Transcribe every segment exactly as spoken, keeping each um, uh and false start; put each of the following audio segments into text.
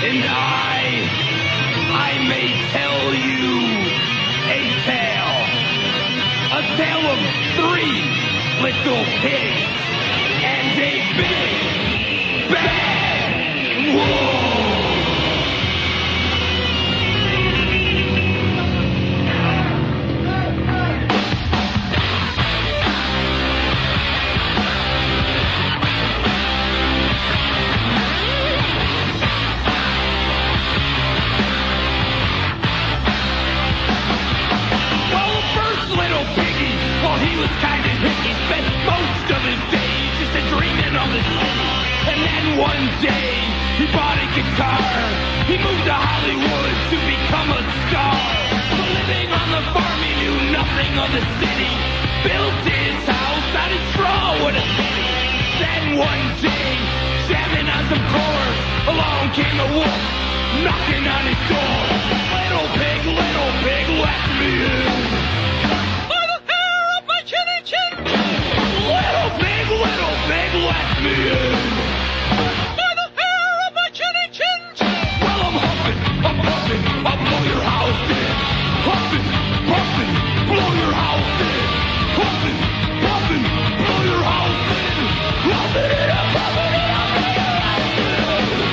and I, I may tell you a tale. A tale of three little pigs and a big, bad wolf. He was kind of hippie, spent most of his days just a dreaming of the city. And then one day, he bought a guitar. He moved to Hollywood to become a star. But living on the farm, he knew nothing of the city. Built his house out of straw, what a pity. Then one day, jamming on some chords, along came a wolf, knocking on his door. Little pig, little pig, let me in. Little pig, little pig, let me in. By the hair of my chinny chin. Well, I'm huffing, I'm puffing, I'll blow your house in. Huffing, puffing, blow your house in. Huffing, puffing, blow your house in. Huffing it up, huffing it up, blow your house in.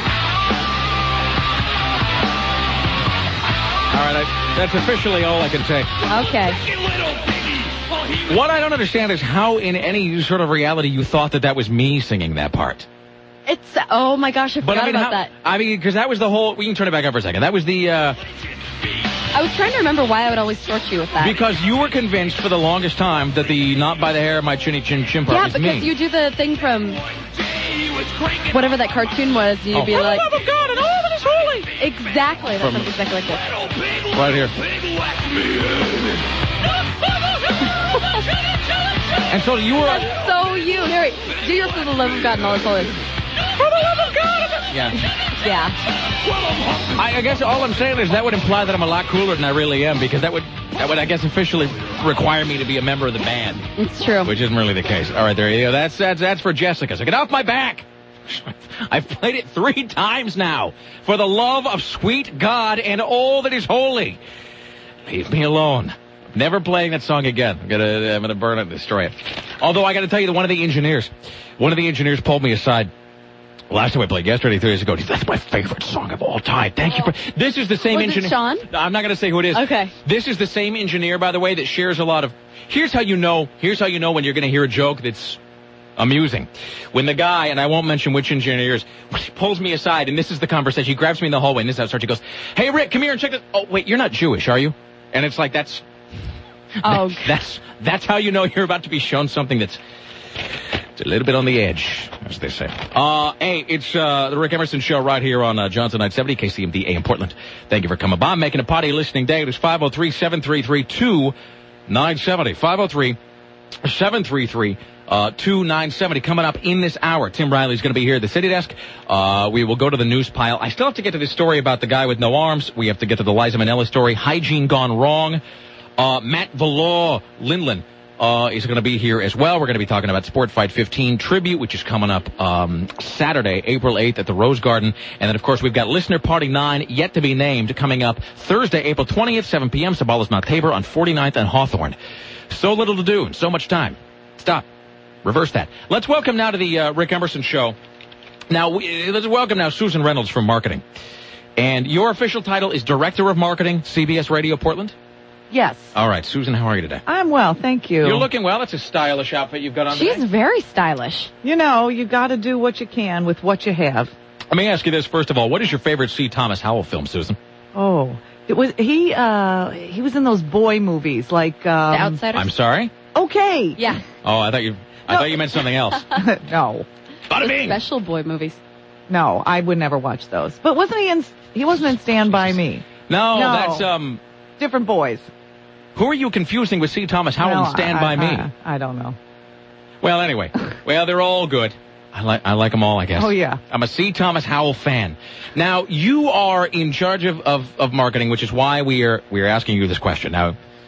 All right, I, that's officially all I can say. Okay. What I don't understand is how in any sort of reality you thought that that was me singing that part. It's, oh my gosh, I forgot but I mean, about how, that. I mean, because that was the whole, we can turn it back up for a second. That was the, uh... I was trying to remember why I would always torture you with that. Because you were convinced for the longest time that the not by the hair of my chinny chin chin part yeah, was me. Yeah, because you do the thing from whatever that cartoon was, and you'd oh. be like... For the love of God and all that is holy! Exactly, that from, sounds exactly like this. Right here. And so you were... That's so you. Here, wait. Do your For the Love of God and all this holy. For the love of God! Yeah. Yeah. I, I guess all I'm saying is that would imply that I'm a lot cooler than I really am, because that would, that would, I guess, officially require me to be a member of the band. It's true. Which isn't really the case. All right, there you go. That's, that's, that's for Jessica. So get off my back! I've played it three times now. For the love of sweet God and all that is holy. Leave me alone. Never playing that song again. I'm gonna, I'm gonna burn it and destroy it. Although I gotta tell you that one of the engineers, one of the engineers pulled me aside. Last time I played, yesterday, three days ago, he said, that's my favorite song of all time. Thank you for... This is the same Was engineer... it Sean? I'm not going to say who it is. Okay. This is the same engineer, by the way, that shares a lot of... Here's how you know, here's how you know when you're going to hear a joke that's amusing. When the guy, and I won't mention which engineers, pulls me aside, and this is the conversation. He grabs me in the hallway, and this is how it starts. He goes, hey, Rick, come here and check this. Oh, wait, you're not Jewish, are you? And it's like, that's... Oh. That, that's, that's how you know you're about to be shown something that's... It's a little bit on the edge, as they say. Uh, hey, it's uh, the Rick Emerson Show right here on uh, Johnson nine seventy, K C M D A M Portland. Thank you for coming by. Making a potty listening day. It is five oh three, seven three three, two nine seven oh. five oh three, seven three three, two nine seven oh. Coming up in this hour, Tim Riley's going to be here at the City Desk. Uh, we will go to the news pile. I still have to get to this story about the guy with no arms. We have to get to the Liza Minnelli story. Hygiene gone wrong. Uh, Matt Vallor, Lindland. Uh, is going to be here as well. We're going to be talking about Sport Fight fifteen Tribute, which is coming up um, Saturday, April eighth at the Rose Garden. And then, of course, we've got Listener Party nine, yet to be named, coming up Thursday, April twentieth, seven p.m., Sabalas Mount Tabor on forty-ninth and Hawthorne. So little to do and so much time. Stop. Reverse that. Let's welcome now to the uh, Rick Emerson Show. Now, we, let's welcome now Susan Reynolds from Marketing. And your official title is Director of Marketing, C B S Radio Portland? Yes. All right, Susan, how are you today? I'm well, thank you. You're looking well. It's a stylish outfit you've got on She's today. very stylish. You know, you got to do what you can with what you have. Let me ask you this, first of all. What is your favorite C. Thomas Howell film, Susan? Oh, it was he. Uh, he was in those boy movies like um, The Outsiders. I'm sorry? Okay. Yeah. Oh, I thought you. I No. thought you meant something else. No. Bada The bing. special boy movies. No, I would never watch those. But wasn't he in? He wasn't in Stand By Me. No, No. that's um. Different boys. Who are you confusing with C. Thomas Howell Well, and Stand I, By I, Me? I, I don't know. Well, anyway. Well, they're all good. I like I like them all, I guess. Oh, yeah. I'm a C. Thomas Howell fan. Now, you are in charge of, of, of marketing, which is why we are we are asking you this question. Now,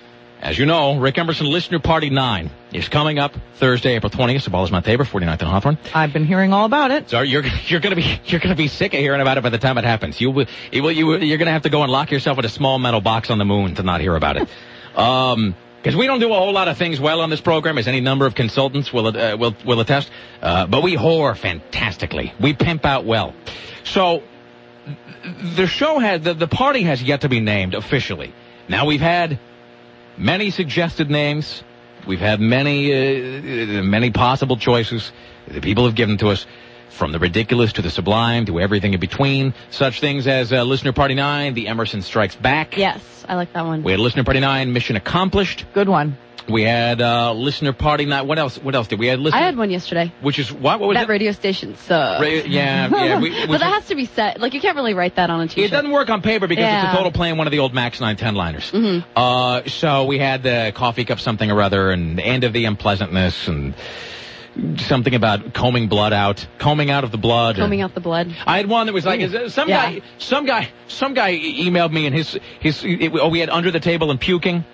As you know, Rick Emerson Listener Party nine is coming up Thursday, April twentieth. Sabalas Mount Tabor, forty-ninth and Hawthorne. I've been hearing all about it. So you're you're gonna be you're gonna be sick of hearing about it by the time it happens. You will you, you you're gonna have to go and lock yourself in a small metal box on the moon to not hear about it. Um, because we don't do a whole lot of things well on this program, as any number of consultants will uh, will will attest. Uh, but we whore fantastically. We pimp out well. So the show had the the party has yet to be named officially. Now we've had many suggested names. We've had many, uh, many possible choices that people have given to us, from the ridiculous to the sublime to everything in between. Such things as uh, Listener Party nine, The Emerson Strikes Back. Yes, I like that one. We had Listener Party nine, Mission Accomplished. Good one. We had uh, Listener Party nine. What else? What else did we had? Listener, I had one yesterday. Which is what? What was that it? radio station sucks. Ra- yeah, yeah. We, but that has to be set. Like, you can't really write that on a T-shirt. It doesn't work on paper because yeah. it's a total play in one of the old Max nine ten liners. Mm-hmm. Uh, so we had the coffee cup something or other, and the end of the unpleasantness, and something about combing blood out, combing out of the blood. Combing or, out the blood. I had one that was like, is it, some Yeah. guy, some guy, some guy e- emailed me, and his his it, oh, we had under the table and puking.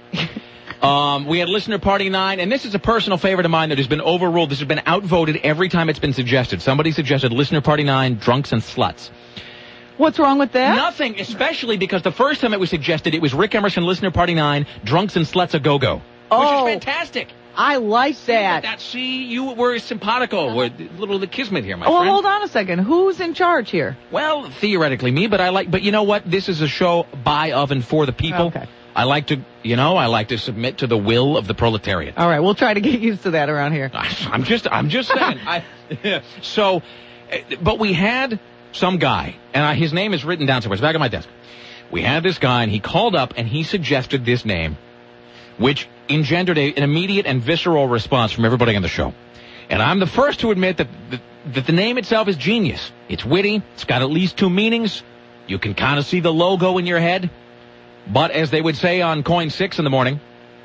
Um, we had Listener Party nine, and this is a personal favorite of mine that has been overruled. This has been outvoted every time it's been suggested. Somebody suggested Listener Party nine, Drunks and Sluts. What's wrong with that? Nothing, especially because the first time it was suggested, it was Rick Emerson Listener Party nine, Drunks and Sluts a Go-Go. Oh. Which is fantastic. I like that. that. See, you were simpatico. We're a little the kismet here, my Oh, well, friend. hold on a second. Who's in charge here? Well, theoretically me, but I like, but you know what? This is a show by, of, and for the people. Okay. I like to, you know, I like to submit to the will of the proletariat. All right, we'll try to get used to that around here. I'm just, I'm just saying. I, so, but we had some guy, and I, his name is written down somewhere. It's back on my desk. We had this guy, and he called up, and he suggested this name, which engendered a, an immediate and visceral response from everybody on the show. And I'm the first to admit that, that, that the name itself is genius. It's witty. It's got at least two meanings. You can kind of see the logo in your head. But as they would say on Coin six in the morning,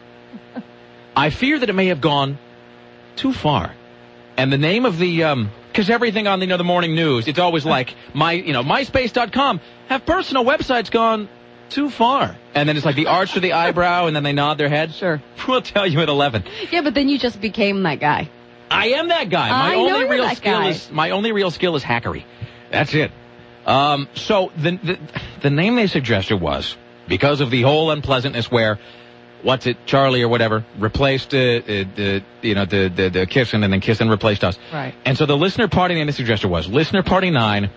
I fear that it may have gone too far. And the name of the, um, because everything on the, you know, the morning news, it's always like, my, you know, MySpace dot com, have personal websites gone too far? And then it's like the arch to the eyebrow, and then they nod their head. Sure. We'll tell you at eleven. Yeah, but then you just became that guy. I am that guy. My I know only you're real that skill guy. is my only real skill is hackery. That's it. Um, so the, the the name they suggested was, because of the whole unpleasantness where, what's it, Charlie or whatever, replaced uh, uh, the, you know, the, the, the kissing, and then kissing replaced us. Right. And so the listener party name they suggested was Listener Party nine,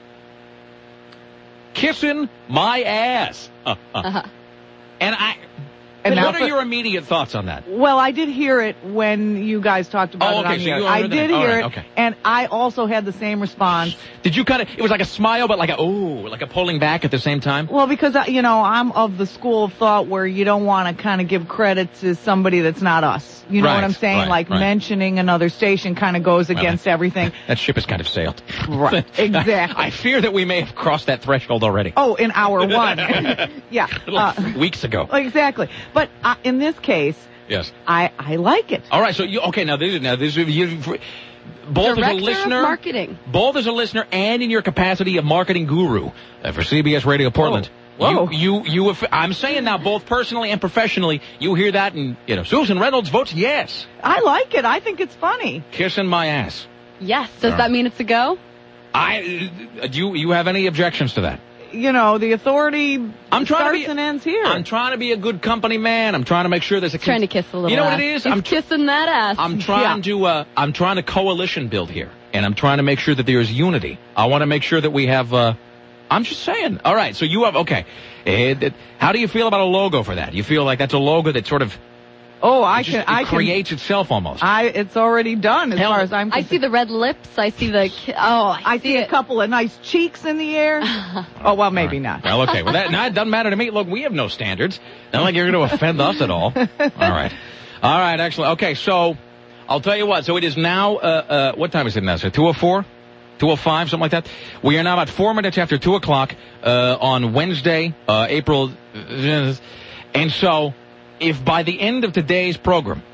Kissing My Ass. Uh, uh. Uh-huh. And I, And what now are for- your immediate thoughts on that? Well, I did hear it when you guys talked about Oh, it okay, on so the air. you I heard did that. All hear right, it, okay. and I also had the same response. Did you kind of, it was like a smile, but like a, ooh, like a pulling back at the same time? Well, because, I- you know, I'm of the school of thought where you don't want to kind of give credit to somebody that's not us. You know Right, what I'm saying? right, like right. mentioning another station kind of goes Well, against everything. That ship has kind of sailed. Right, exactly. I, I fear that we may have crossed that threshold already. Oh, in hour one. Yeah. Like uh, weeks ago. exactly. But uh, in this case, Yes. I, I like it. All right. So you okay? Now this is now this is you. Both Director as a of listener, marketing. both as a listener, and in your capacity of marketing guru uh, for C B S Radio Portland. Whoa. You, you, you. I'm saying now, both personally and professionally, you hear that, and you know, Susan Reynolds votes yes. I like it. I think it's funny. Kissing my ass. Yes. Does All that right. mean it's a go? I. uh, Do you, you have any objections to that? You know, the authority I'm trying starts to be, and ends here. I'm trying to be a good company man. I'm trying to make sure there's a cons- Trying to kiss a little You know ass. what it is? He's I'm tr- kissing that ass. I'm trying Yeah. to uh, I'm trying to coalition build here, and I'm trying to make sure that there is unity. I want to make sure that we have. Uh, I'm just saying. All right, so you have okay. Uh, th- how do you feel about a logo for that? You feel like that's a logo that sort of oh, I just, can. I it can. creates itself almost. I. It's already done as Hell, far as I'm I concerned. see the red lips. I see the. ki- Oh, I, I see a it. couple of nice cheeks in the air. Oh, well, maybe All not. right. Well, okay. Well, that now it doesn't matter to me. Look, we have no standards. Not like you're going to offend us at all. All right. All right. Excellent. Okay. So I'll tell you what. So it is now. Uh, uh, what time is it now? So two oh four. two oh five, something like that. We are now about four minutes after two o'clock uh, on Wednesday, uh, April. And so, if by the end of today's program,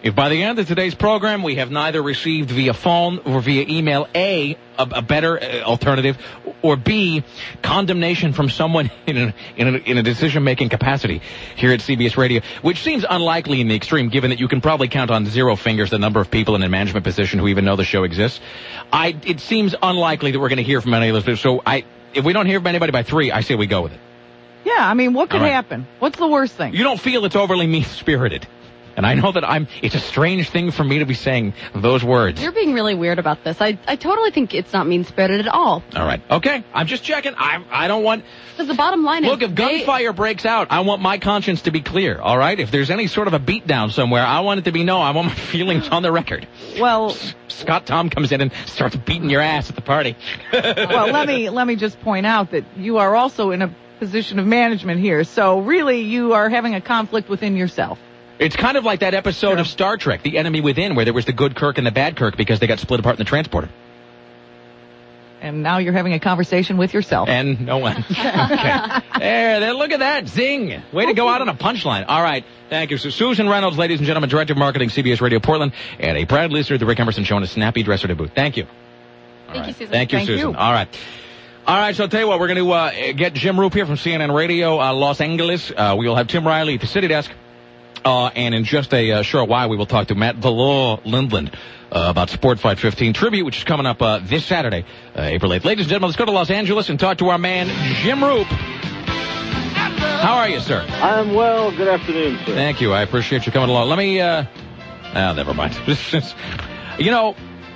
If by the end of today's program we have neither received via phone or via email, A, a, a better uh, alternative, or B, condemnation from someone in a, in a, in a decision-making capacity here at C B S Radio, which seems unlikely in the extreme, given that you can probably count on zero fingers the number of people in a management position who even know the show exists. I, it seems unlikely that we're going to hear from any of those. So I, if we don't hear from anybody by three, I say we go with it. Yeah, I mean, what could All right. happen? What's the worst thing? You don't feel it's overly mean-spirited. And I know that I'm, it's a strange thing for me to be saying those words. You're being really weird about this. I I totally think it's not mean-spirited at all. All right. Okay. I'm just checking. I I don't want... Because the bottom line is... Look, if they- gunfire breaks out, I want my conscience to be clear, all right? If there's any sort of a beatdown somewhere, I want it to be known. I want my feelings on the record. Well, Scott Tom comes in and starts beating your ass at the party. well, let me let me just point out that you are also in a position of management here. So really, you are having a conflict within yourself. It's kind of like that episode Sure. of Star Trek, The Enemy Within, where there was the good Kirk and the bad Kirk because they got split apart in the transporter. And now you're having a conversation with yourself. And no one. Okay. There, there, look at that. Zing. Way to go out on a punchline. All right. Thank you. So Susan Reynolds, ladies and gentlemen, Director of Marketing, C B S Radio Portland, and a proud listener of the Rick Emerson Show and a snappy dresser to boot. Thank you. All Thank right. you, Susan. Thank you, Thank Susan. you. All right. All right, so I'll tell you what, we're going to uh, get Jim Roop here from C N N Radio, uh, Los Angeles. Uh, we will have Tim Riley at the City Desk. Uh, and in just a uh, short while, we will talk to Matt Valor Lindland uh, about Sport Fight fifteen Tribute, which is coming up uh, this Saturday, uh, April eighth. Ladies and gentlemen, let's go to Los Angeles and talk to our man, Jim Roop. How are you, sir? I'm well. Good afternoon, sir. Thank you. I appreciate you coming along. Let me, uh, oh, never mind. You know,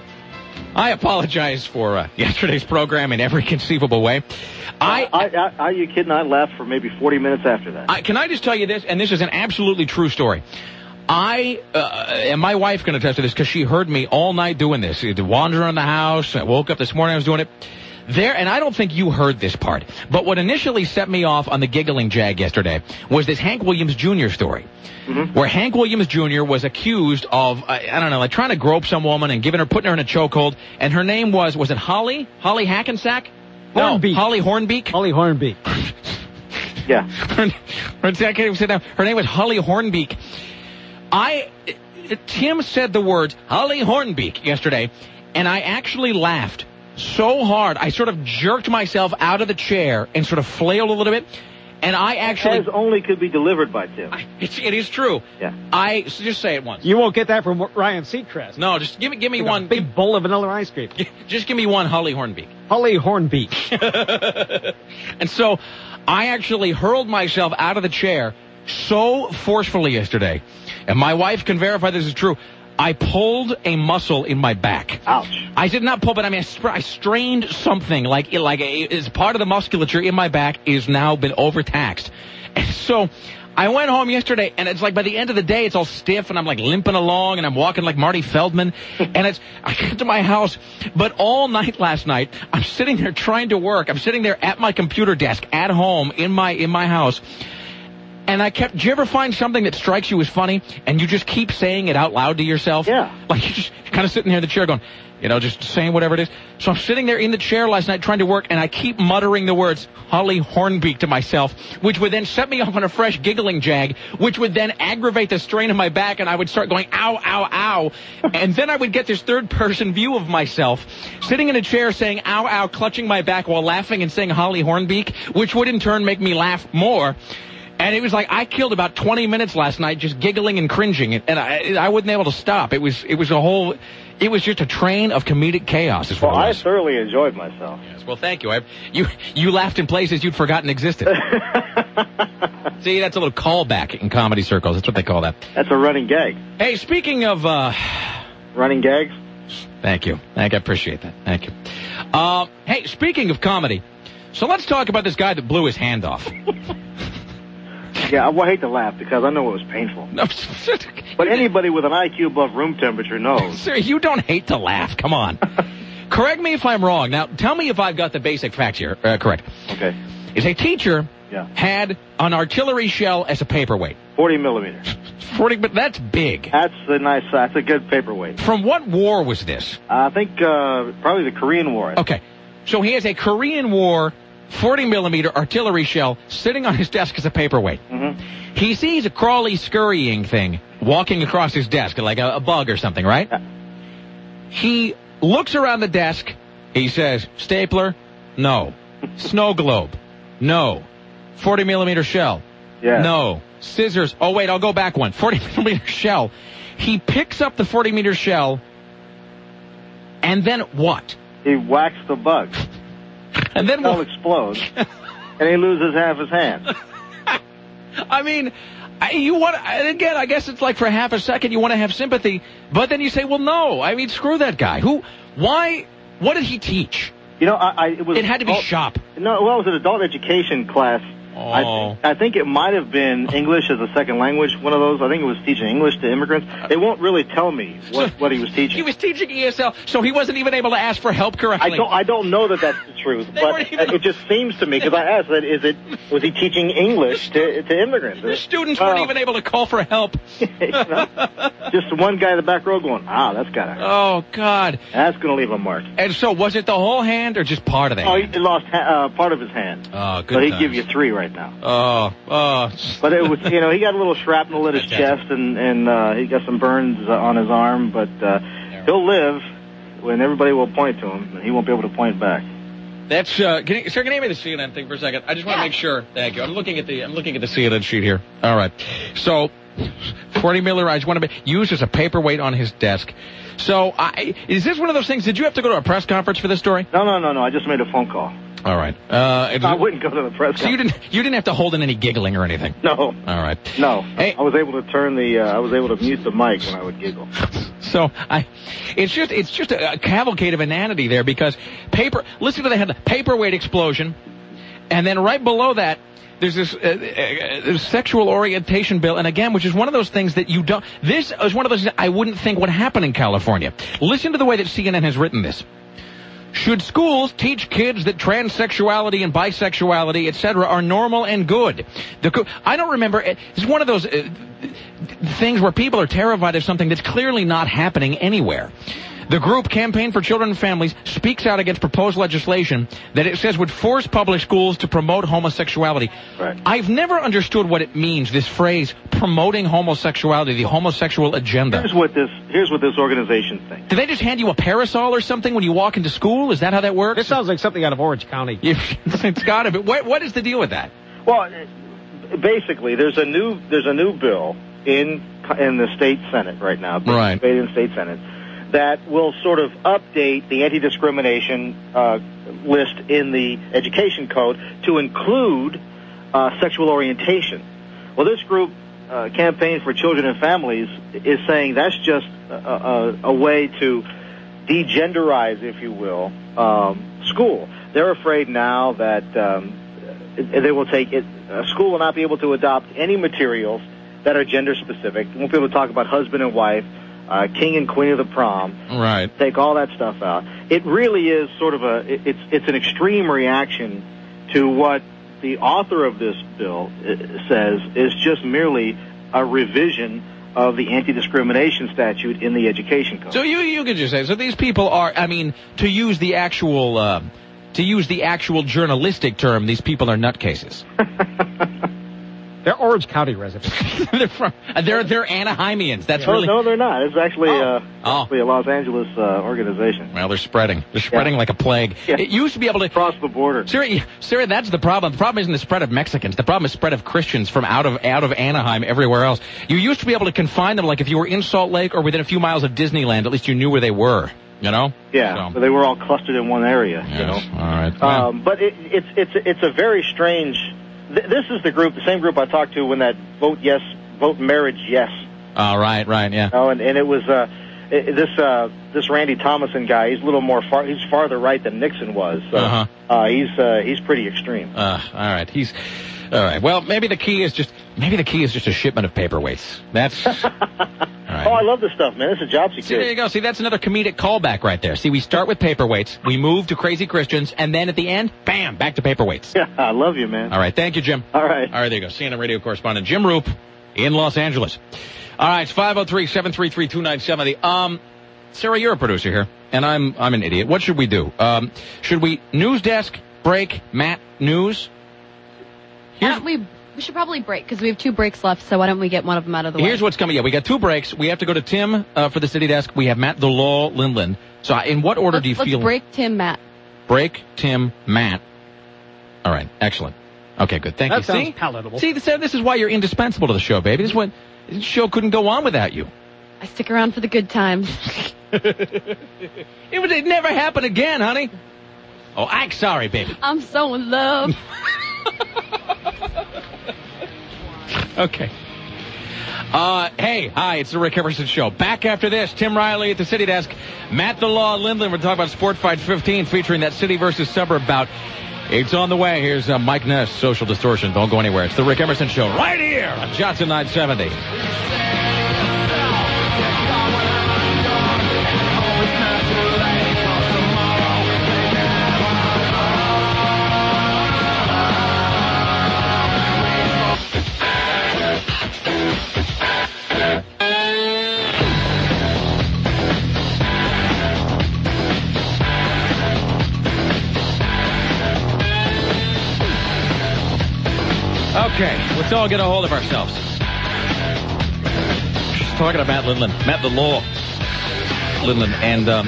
I apologize for uh, yesterday's program in every conceivable way. I, I, I, are you kidding? I left for maybe forty minutes after that. I, can I just tell you this, and this is an absolutely true story. I, uh, and my wife can attest to this because she heard me all night doing this. Wandering around the house. I woke up this morning, I was doing it. There, and I don't think you heard this part, but what initially set me off on the giggling jag yesterday was this Hank Williams Junior story, mm-hmm. where Hank Williams Junior was accused of, uh, I don't know, like trying to grope some woman and giving her, putting her in a chokehold, and her name was, was it Holly? Holly Hackensack? Hornbeak. No, Holly Hornbeak? Holly Hornbeak. Yeah. her, I can't even sit down. Her name was Holly Hornbeak. I, Tim said the words Holly Hornbeak yesterday, and I actually laughed so hard, I sort of jerked myself out of the chair and sort of flailed a little bit. And I actually... As only could be delivered by Tim. I, it's, it is true. Yeah. I... So just say it once. You won't get that from Ryan Seacrest. No, just give me give me Like one... a big bowl of vanilla ice cream. Just give me one Holly Hornbeak. Holly Hornbeak. And so I actually hurled myself out of the chair so forcefully yesterday. And my wife can verify this is true. I pulled a muscle in my back. Ouch. I did not pull, but I mean, I, str- I strained something like, like a, is part of the musculature in my back is now been overtaxed. And so I went home yesterday, and it's like by the end of the day, it's all stiff, and I'm like limping along, and I'm walking like Marty Feldman. And it's, I get to my house, but all night last night, I'm sitting there trying to work. I'm sitting there at my computer desk at home in my, in my house. And I kept, do you ever find something that strikes you as funny and you just keep saying it out loud to yourself? Yeah. Like you're just kind of sitting there in the chair going, you know, just saying whatever it is. So I'm sitting there in the chair last night trying to work, and I keep muttering the words Holly Hornbeak to myself, which would then set me off on a fresh giggling jag, which would then aggravate the strain in my back, and I would start going, ow, ow, ow. And then I would get this third-person view of myself sitting in a chair saying, ow, ow, clutching my back while laughing and saying Holly Hornbeak, which would in turn make me laugh more. And it was like I killed about twenty minutes last night just giggling and cringing, and I, I wasn't able to stop. It was it was a whole, it was just a train of comedic chaos. Is what Well, it I was. thoroughly enjoyed myself. Yes, well, thank you. I, you you laughed in places you'd forgotten existed. See, that's a little callback in comedy circles. That's what they call that. That's a running gag. Hey, speaking of, uh, Running gags? thank you. Thank, I appreciate that. Thank you. Uh, hey, speaking of comedy, so let's talk about this guy that blew his hand off. Yeah, I hate to laugh because I know it was painful. No, But anybody with an I Q above room temperature knows. Sir, you don't hate to laugh. Come on. Correct me if I'm wrong. Now, tell me if I've got the basic facts here uh, correct. Okay. Is a teacher Yeah. had an artillery shell as a paperweight. forty millimeters. forty, but that's big. That's a nice, that's a good paperweight. From what war was this? I think uh, probably the Korean War. Okay. So he has a Korean War forty millimeter artillery shell sitting on his desk as a paperweight. Mm-hmm. He sees a crawly scurrying thing walking across his desk like a, a bug or something, right? Yeah. He looks around the desk. He says, stapler, no. Snow globe, no. forty millimeter shell, Yeah. no. Scissors, oh wait, I'll go back one. forty millimeter shell. He picks up the forty millimeter shell, and then what? He whacks the bug. And then The shell what? explodes, and he loses half his hand. I mean, I, you want, and again, I guess it's like for half a second you want to have sympathy, but then you say, well, no, I mean, screw that guy. Who, why, what did he teach? You know, I, I it was. It had to be adult- shop. No, well, it was an adult education class. Oh. I, I think it might have been English as a second language, one of those. I think it was teaching English to immigrants. They won't really tell me what, what he was teaching. He was teaching E S L, so he wasn't even able to ask for help I correctly. don't. I don't know that that's the truth, They but weren't even- it just seems to me because I asked that is it was he teaching English to to immigrants? The students Well, weren't even able to call for help. you know, just one guy in the back row going, ah, that's gotta hurt. Oh, God. That's gonna leave a mark. And so was it the whole hand or just part of the Oh, hand? he lost ha- uh, part of his hand, Oh, good so he'd times. give you three right now. Oh, oh. But it was, you know, he got a little shrapnel at his Fantastic. chest, and and uh, he got some burns uh, on his arm. But uh, he'll live when everybody will point to him, and he won't be able to point back. That's, uh, can you, sir, can you give me the C N N thing for a second? I just want to Yeah. make sure. Thank you. I'm looking at the, I'm looking at the C N N sheet here. All right. So, forty Miller, I just want to be used as a paperweight on his desk. So, I, is this one of those things, did you have to go to a press conference for this story? No, no, no, no. I just made a phone call. All right. Uh, it- I wouldn't go to the press so you conference. didn't, you didn't have to hold in any giggling or anything? No, All right. no. Hey. I was able to turn the. Uh, I was able to mute the mic when I would giggle. So I, it's just it's just a, a cavalcade of inanity there because paper. Listen to the headline: paperweight explosion, and then right below that, there's this uh, uh, uh, sexual orientation bill, and again, which is one of those things that you don't. This is one of those things I wouldn't think would happen in California. Listen to the way that C N N has written this. Should schools teach kids that transsexuality and bisexuality, et cetera, are normal and good? The, co- I don't remember. It's one of those uh, things where people are terrified of something that's clearly not happening anywhere. The group Campaign for Children and Families speaks out against proposed legislation that it says would force public schools to promote homosexuality. Right. I've never understood what it means, this phrase, promoting homosexuality, the homosexual agenda. Here's what this. Here's what this organization thinks. Do they just hand you a parasol or something when you walk into school? Is that how that works? This sounds like something out of Orange County. It's got to be. What, what is the deal with that? Well, basically, there's a new there's a new bill in in the state senate right now, the Right. state and state senate, that will sort of update the anti-discrimination uh, list in the education code to include uh, sexual orientation. Well, this group, uh, Campaign for Children and Families, is saying that's just a, a, a way to degenderize, if you will, um, school. They're afraid now that um, they will take it. A school will not be able to adopt any materials that are gender specific. They won't be able to talk about husband and wife, uh, king and queen of the prom. Right. Take all that stuff out. It really is sort of a. it- It's it's an extreme reaction to what the author of this bill uh, says is just merely a revision of the anti-discrimination statute in the education code. So you you could just say so. These people are. I mean, to use the actual uh, to use the actual journalistic term, these people are nutcases. They're Orange County residents. they're from. They're they're Anaheimians. That's No, really. no, they're not. It's actually, Oh. uh, Oh. actually a Los Angeles uh, organization. Well, they're spreading. They're spreading Yeah. like a plague. Yeah. It used to be able to. Across the border. Sarah, Sarah, that's the problem. The problem isn't the spread of Mexicans. The problem is spread of Christians from out of out of Anaheim everywhere else. You used to be able to confine them, like if you were in Salt Lake or within a few miles of Disneyland, at least you knew where they were. You know? Yeah, So, but they were all clustered in one area, yes. you know. All right. Well, Um, but it, it's it's it's a very strange. Th- this is the group, the same group I talked to when that vote yes, vote marriage yes. all right. Right. Yeah. You know, and, and it was uh, it, this uh, this Randy Thomason guy. He's a little more far. He's farther right than Nixon was. So, Uh-huh. uh, he's uh, he's pretty extreme. Uh, all right. He's. All right. Well, maybe the key is just maybe the key is just a shipment of paperweights. That's. All right. Oh, I love this stuff, man. This is job See, there security. you go. See, that's another comedic callback right there. See, we start with paperweights, we move to crazy Christians, and then at the end, bam, back to paperweights. Yeah, I love you, man. All right. Thank you, Jim. All right. All right, there you go. C N N radio correspondent Jim Roop in Los Angeles. All right, it's five oh three, seven three three, two nine seven zero. Um, Sarah, you're a producer here, and I'm I'm an idiot. What should we do? Um, should we news desk, break, Matt, news? Here's, Aren't we We should probably break because we have two breaks left. So why don't we get one of them out of the way? Here's what's coming. Yeah, we got two breaks. We have to go to Tim uh, for the city desk. We have Matt the Law Lindland. So in what order let's, do you let's feel? break Tim, Matt. Break Tim, Matt. All right, excellent. Okay, good. Thank that you. sounds See, palatable. See, this, this is why you're indispensable to the show, baby. This is what this show couldn't go on without you. I stick around for the good times. It would it never happen again, honey. Oh, I'm sorry, baby. I'm so in love. Okay. Uh, hey, hi, it's the Rick Emerson Show. Back after this, Tim Riley at the city desk, Matt the Law Lindland. We're talking about Sport Fight fifteen, featuring that city versus suburb bout. It's on the way. Here's uh, Mike Ness, Social Distortion. Don't go anywhere. It's the Rick Emerson Show right here on Johnson nine seventy. Okay, let's all get a hold of ourselves. Just talking to Matt Lindland, Matt the Law Lindland, and um,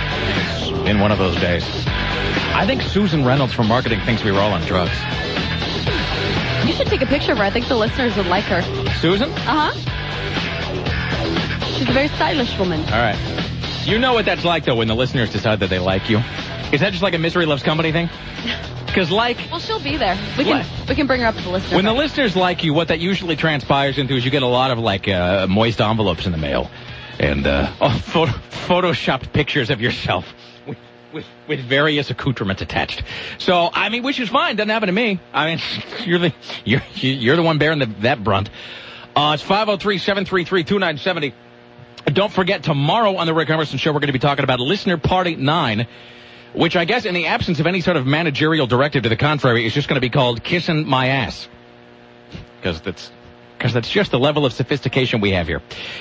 in one of those days. I think Susan Reynolds from marketing thinks we were all on drugs. You should take a picture of her. I think the listeners would like her. Susan? Uh-huh. She's a very stylish woman. All right. You know what that's like, though, when the listeners decide that they like you. Is that just like a Misery Loves Company thing? Because, like... Well, she'll be there. We can we can bring her up to the listeners. When the listeners like you, what that usually transpires into is you get a lot of, like, uh, moist envelopes in the mail. And, uh, oh, photo, photoshopped pictures of yourself with, with, with various accoutrements attached. So, I mean, which is fine. Doesn't happen to me. I mean, you're the, you're, you're the one bearing the, that brunt. Uh, it's five oh three, seven three three, two nine seven oh. Don't forget, tomorrow on the Rick Emerson Show, we're going to be talking about Listener Party nine, which I guess in the absence of any sort of managerial directive to the contrary is just going to be called Kissing My Ass. Because that's, because that's just the level of sophistication we have here.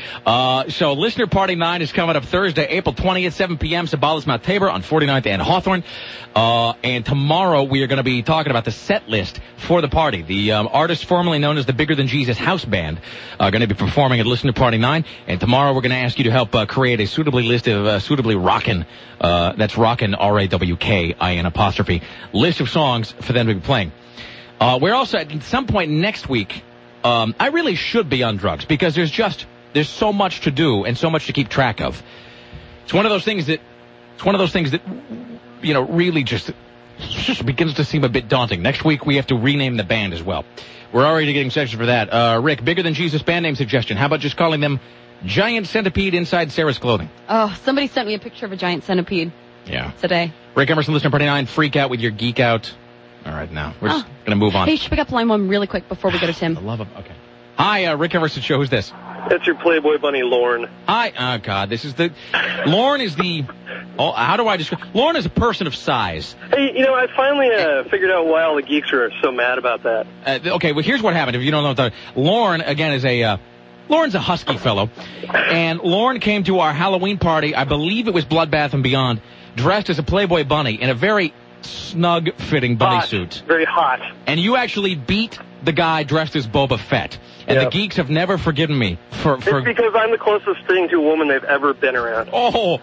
Uh, so Listener Party nine is coming up Thursday, April twentieth, seven p.m., Sabalas Mount Tabor on forty-ninth and Hawthorne. Uh, and tomorrow we are going to be talking about the set list for the party. The um, artists formerly known as the Bigger Than Jesus House Band are going to be performing at Listener Party nine. And tomorrow we're going to ask you to help uh, create a suitably list of uh, suitably rockin', uh, that's rockin', R A W K I N apostrophe, list of songs for them to be playing. Uh, we're also at some point next week, um, I really should be on drugs because there's just, there's so much to do and so much to keep track of. It's one of those things that, it's one of those things that, you know, really just, just begins to seem a bit daunting. Next week we have to rename the band as well. We're already getting suggestions for that. Uh, Rick, Bigger Than Jesus band name suggestion. How about just calling them Giant Centipede Inside Sarah's Clothing? Oh, somebody sent me a picture of a giant centipede. Yeah. Today. Rick Emerson, Listener Party nine, freak out with your geek out. All right, now we're just oh. going to move on. Hey, should pick up line one really quick before we go to Tim. I love him. Okay. Hi, uh, Rick Emerson Show. Who's this? That's your Playboy bunny, Lorne. Hi. Oh, God. This is the... Lorne is the... Oh, how do I describe... Lorne is a person of size. Hey, you know, I finally uh, figured out why all the geeks are so mad about that. Uh, okay, well, here's what happened. If you don't know what the... Lorne, again, is a... Uh, Lorne's a husky fellow. And Lorne came to our Halloween party, I believe it was Bloodbath and Beyond, dressed as a Playboy bunny in a very snug-fitting bunny hot. suit. Very hot. And you actually beat the guy dressed as Boba Fett. And yep. the geeks have never forgiven me for... for... It's because I'm the closest thing to a woman they've ever been around. Oh,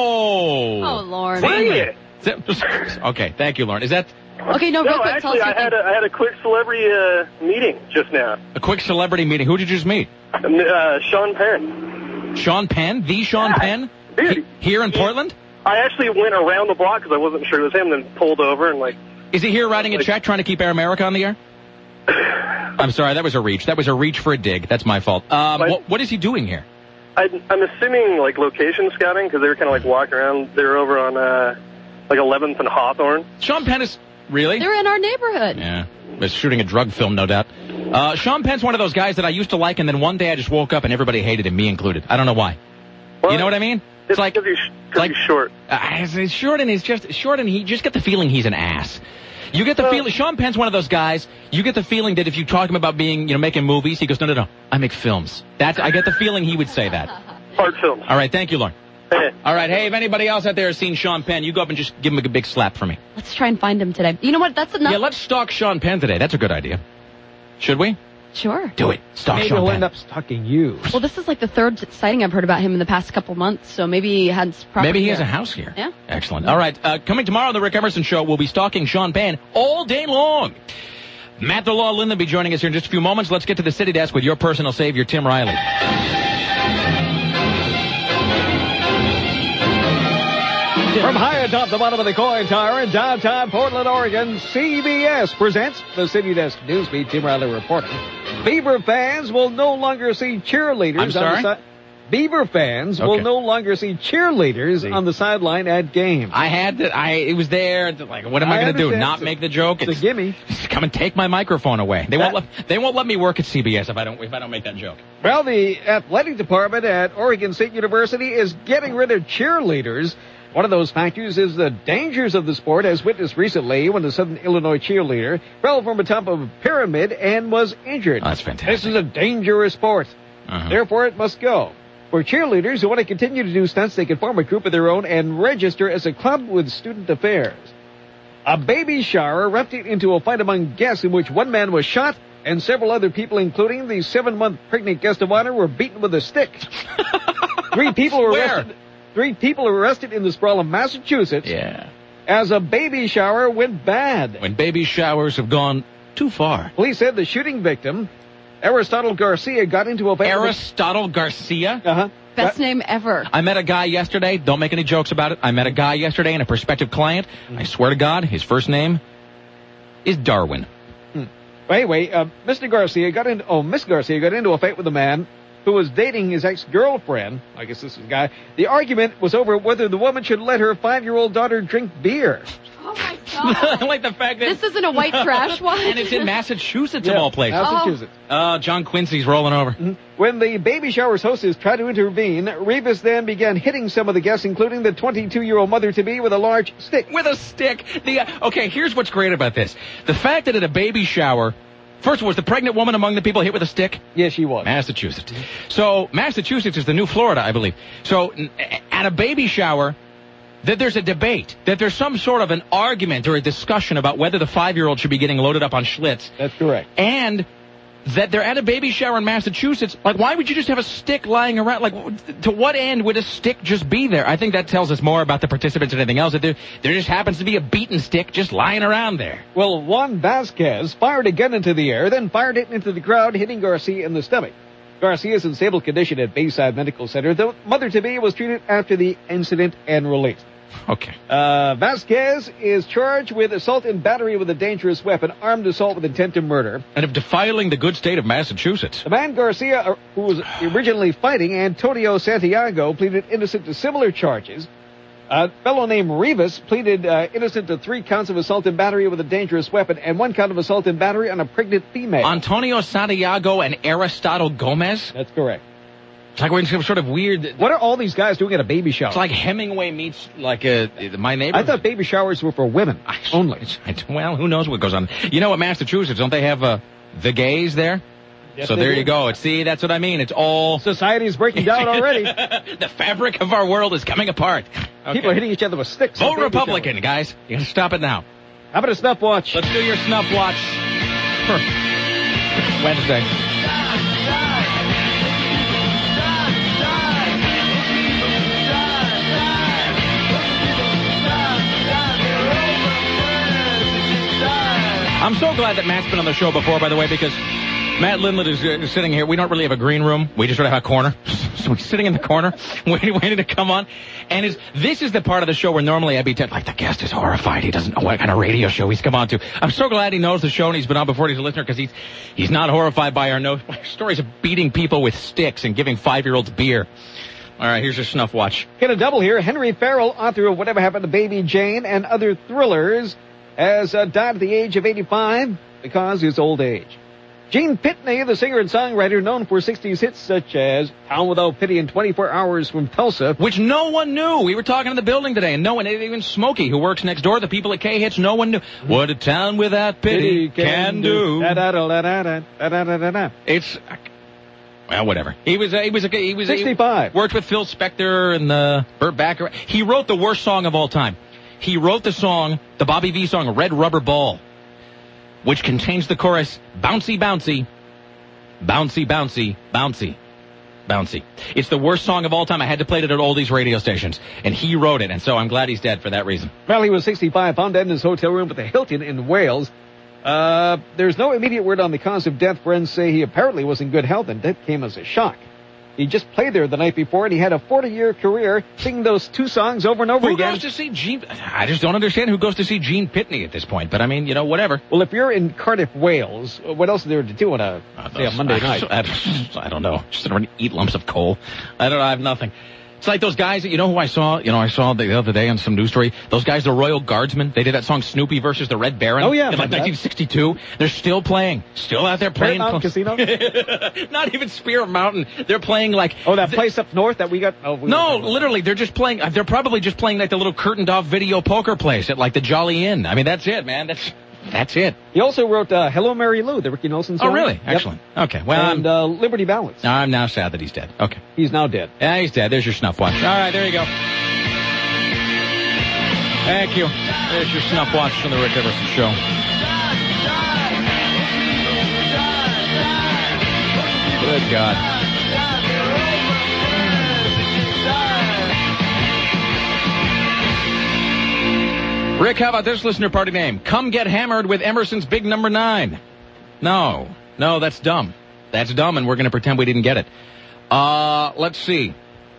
oh. Oh, Lorne. Really? Okay, thank you, Lorne. Is that... Okay, no, no real quick, actually, I had, a, I had a quick celebrity uh, meeting just now. A quick celebrity meeting. Who did you just meet? Uh, Sean Penn. Sean Penn? The Sean yeah. Penn? Dude, He, here in he, Portland? I actually went around the block because I wasn't sure it was him, then pulled over and like... Is he here writing a like, check trying to keep Air America on the air? I'm sorry, that was a reach. That was a reach for a dig. That's my fault. Um, but, what, what is he doing here? I, I'm assuming like location scouting because they were kind of like walking around. They were over on uh, like eleventh and Hawthorne. Sean Penn is... Really? They're in our neighborhood. Yeah. Was shooting a drug film, no doubt. Uh, Sean Penn's one of those guys that I used to like, and then one day I just woke up and everybody hated him, me included. I don't know why. Well, you know what I mean? It's like... Because he's, like, he's short. Uh, he's short and he's just... Short and he just get the feeling he's an ass. You get the feeling... Sean Penn's one of those guys, you get the feeling that if you talk to him about being, you know, making movies, he goes, no, no, no, I make films. That's, I get the feeling he would say that. Art films. All right, thank you, Lauren. Hey. All right, hey, if anybody else out there has seen Sean Penn, you go up and just give him a big slap for me. Let's try and find him today. You know what? That's enough. Yeah, let's stalk Sean Penn today. That's a good idea. Should we? Sure. Do it. Stalk Maybe Sean he'll Penn. end up stalking you. Well, this is like the third sighting I've heard about him in the past couple months, so maybe he has property Maybe he has here. a house here. Yeah. Excellent. All right. Uh, coming tomorrow on the Rick Emerson Show, we'll be stalking Sean Penn all day long. Matt the Law Lynn will be joining us here in just a few moments. Let's get to the city desk with your personal savior, Tim Riley. From high atop the bottom of the coin tower in downtown Portland, Oregon, C B S presents the City Desk Newsbeat. Tim Riley reporting. Beaver fans will no longer see cheerleaders I'm sorry? on the side. Beaver fans will Okay. no longer see cheerleaders on the sideline at games. I had to, I, it was there. Like, what am I, I going to do? understand. Not It's a- make the joke? It's a gimme. Just come and take my microphone away. They won't That- let, they won't let me work at C B S if I don't, if I don't make that joke. Well, the athletic department at Oregon State University is getting rid of cheerleaders. One of those factors is the dangers of the sport, as witnessed recently when the Southern Illinois cheerleader fell from the top of a pyramid and was injured. Oh, that's fantastic. This is a dangerous sport. Uh-huh. Therefore, it must go. For cheerleaders who want to continue to do stunts, they can form a group of their own and register as a club with student affairs. A baby shower erupted into a fight among guests in which one man was shot and several other people, including the seven-month pregnant guest of honor, were beaten with a stick. Three people were Where? arrested. Three people were arrested in the sprawl of Massachusetts Yeah. as a baby shower went bad. When baby showers have gone too far. Police said the shooting victim, Aristotle Garcia, got into a fight. Aristotle Garcia? Uh huh. Best name ever. I met a guy yesterday. Don't make any jokes about it. I met a guy yesterday and a prospective client. I swear to God, his first name is Darwin. Anyway, uh, Mister Garcia got into, oh, Miss Garcia got into a fight with a man who was dating his ex-girlfriend. I guess this is a guy. The argument was over whether the woman should let her five-year-old daughter drink beer. Oh my I god. like the fact that... This isn't a white trash one. And it's in Massachusetts, of Yeah, all places. Massachusetts. Uh, John Quincy's rolling over. When the baby shower's hostess tried to intervene, Rebus then began hitting some of the guests, including the twenty-two-year-old mother-to-be, with a large stick. With a stick. The uh, Okay, here's what's great about this. The fact that at a baby shower... First of all, was the pregnant woman among the people hit with a stick? Yes, she was. Massachusetts. So Massachusetts is the new Florida, I believe. So n- at a baby shower, that there's a debate, that there's some sort of an argument or a discussion about whether the five-year-old should be getting loaded up on Schlitz. That's correct. And that they're at a baby shower in Massachusetts. Like, why would you just have a stick lying around? Like, to what end would a stick just be there? I think that tells us more about the participants than anything else. That there, there just happens to be a beaten stick just lying around there. Well, Juan Vasquez fired a gun into the air, then fired it into the crowd, hitting Garcia in the stomach. Garcia is in stable condition at Bayside Medical Center. The mother-to-be was treated after the incident and released. Okay. Uh, Vasquez is charged with assault and battery with a dangerous weapon, armed assault with intent to murder. And of defiling the good state of Massachusetts. The man Garcia, uh, who was originally fighting, Antonio Santiago, pleaded innocent to similar charges. A fellow named Rivas pleaded uh, innocent to three counts of assault and battery with a dangerous weapon and one count of assault and battery on a pregnant female. Antonio Santiago and Aristotle Gomez? That's correct. It's like we're in some sort of weird... What are all these guys doing at a baby shower? It's like Hemingway meets, like, uh, my neighbor. I thought baby showers were for women only. Well, who knows what goes on. You know what, Massachusetts, don't they have uh, the gays there? Yes, so they there do. you go. It's, see, that's what I mean. It's all... Society's breaking down already. The fabric of our world is coming apart. Okay. People are hitting each other with sticks. at Vote baby Republican, showers. guys. You gotta stop it now. How about a snuff watch? Let's do your snuff watch for Wednesday. I'm so glad that Matt's been on the show before, by the way, because Matt Lindland is, uh, is sitting here. We don't really have a green room. We just sort of have a corner. So he's sitting in the corner, waiting, waiting to come on. And is, this is the part of the show where normally I'd be t- like, the guest is horrified. He doesn't know what kind of radio show he's come on to. I'm so glad he knows the show and he's been on before. He's a listener because he's he's not horrified by our, no, by our stories of beating people with sticks and giving five-year-olds beer. All right, here's your snuff watch. Get a double here. Henry Farrell, author of Whatever Happened to Baby Jane and other thrillers, has uh, died at the age of eighty-five because of his old age. Gene Pitney, the singer and songwriter known for sixties hits such as Town Without Pity and twenty-four hours from Tulsa. Which no one knew. We were talking in the building today, and no one, even Smokey, who works next door, the people at K-Hits, no one knew. What a town without pity can do. Da-da-da-da-da-da-da-da-da. It's... Well, whatever. He was, uh, he was, a, he was, sixty-five. He worked with Phil Spector and uh, Burt Bacharach. He wrote the worst song of all time. He wrote the song, the Bobby V song, Red Rubber Ball. which contains the chorus, bouncy, bouncy, bouncy, bouncy, bouncy, bouncy. It's the worst song of all time. I had to play it at all these radio stations, and he wrote it, and so I'm glad he's dead for that reason. Well, he was sixty-five, found dead in his hotel room at the Hilton in Wales. Uh, there's no immediate word on the cause of death. Friends say he apparently was in good health, and death came as a shock. He just played there the night before, and he had a forty-year career singing those two songs over and over who again. Who goes to see Gene? I just don't understand who goes to see Gene Pitney at this point. But, I mean, you know, whatever. Well, if you're in Cardiff, Wales, what else is there to do on a, uh, say, a Monday night? I, I, I don't know. Just sit around and eat lumps of coal. I don't know. I have nothing. It's like those guys that, you know who I saw? You know, I saw the other day on some news story. Those guys, the Royal Guardsmen, they did that song Snoopy versus the Red Baron. Oh, yeah. In like nineteen sixty-two. They're still playing. Still out there playing. Spirit Mountain Casino? Not even Spirit Mountain. They're playing like... Oh, that th- place up north that we got... Oh, we no, literally, they're just playing... They're probably just playing like the little curtained-off video poker place at like the Jolly Inn. I mean, that's it, man. That's... That's it. He also wrote uh, Hello, Mary Lou, the Ricky Nelson song. Oh, really? Yep. Excellent. Okay. Well, and uh, Liberty Balance. I'm now sad that he's dead. Okay. He's now dead. Yeah, he's dead. There's your snuff watch. All right, there you go. Thank you. There's your snuff watch from the Rick Emerson Show. Good God. Rick, how about this listener party name? Come get hammered with Emerson's Big Number Nine. No. No, that's dumb. That's dumb, and we're going to pretend we didn't get it. Uh, let's see.